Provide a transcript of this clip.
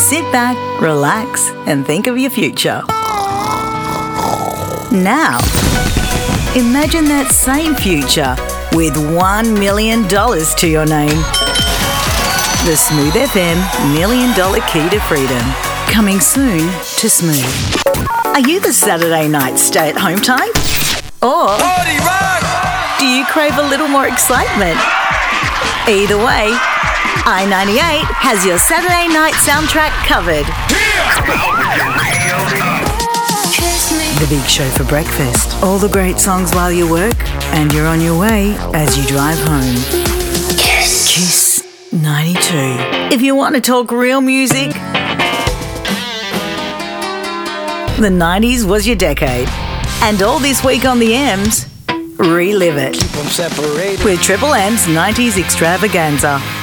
sit back, relax, and think of your future. Now, imagine that same future with $1 million to your name. The Smooth FM $1 Million Key to Freedom. Coming soon to Smooth. Are you the Saturday night stay-at-home type? Or do you crave a little more excitement? Either way, I-98 has your Saturday night soundtrack covered. The Big Show for breakfast. All the great songs while you work, and you're on your way as you drive home. Kiss 92. If you want to talk real music, the 90s was your decade. And all this week on the M's, relive it. Keep them separated with Triple M's 90s extravaganza.